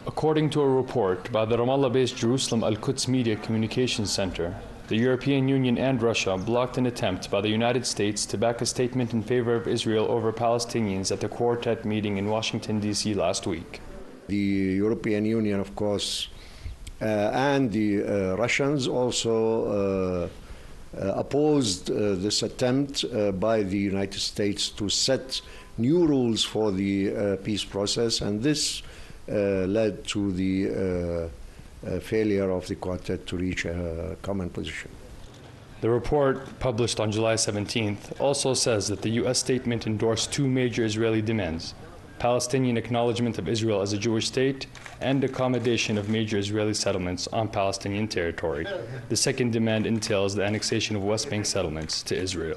According to a report by the Ramallah-based Jerusalem Al-Quds Media Communications Center, the European Union and Russia blocked an attempt by the United States to back a statement in favor of Israel over Palestinians at the Quartet meeting in Washington, D.C. last week. The European Union, of course, and the Russians also opposed this attempt by the United States to set new rules for the peace process, and this led to the failure of the Quartet to reach a common position. The report, published on July 17th, also says that the U.S. statement endorsed two major Israeli demands: Palestinian acknowledgement of Israel as a Jewish state and accommodation of major Israeli settlements on Palestinian territory. The second demand entails the annexation of West Bank settlements to Israel.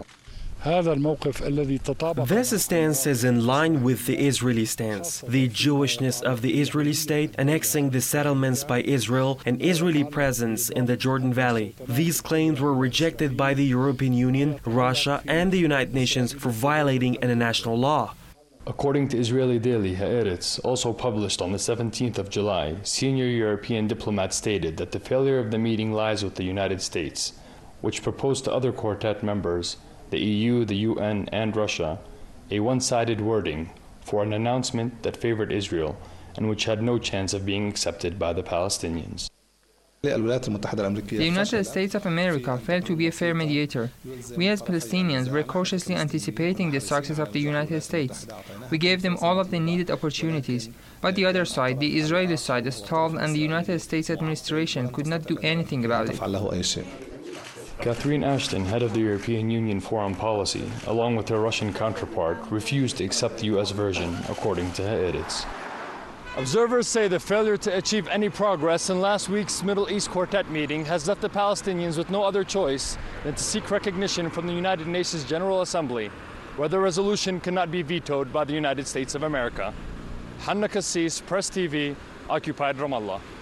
This stance is in line with the Israeli stance. The Jewishness of the Israeli state, annexing the settlements by Israel, and Israeli presence in the Jordan Valley. These claims were rejected by the European Union, Russia, and the United Nations for violating international law. According to Israeli daily Haaretz, also published on the 17th of July, senior European diplomats stated that the failure of the meeting lies with the United States, which proposed to other Quartet members, the EU, the UN, and Russia, a one-sided wording for an announcement that favored Israel and which had no chance of being accepted by the Palestinians. The United States of America failed to be a fair mediator. We as Palestinians were cautiously anticipating the success of the United States. We gave them all of the needed opportunities, but the other side, the Israeli side, stalled, and the United States administration could not do anything about it. Catherine Ashton, head of the European Union Foreign Policy, along with her Russian counterpart, refused to accept the U.S. version, according to Haaretz. Observers say the failure to achieve any progress in last week's Middle East Quartet meeting has left the Palestinians with no other choice than to seek recognition from the United Nations General Assembly, where the resolution cannot be vetoed by the United States of America. Hanna Kassis, Press TV, occupied Ramallah.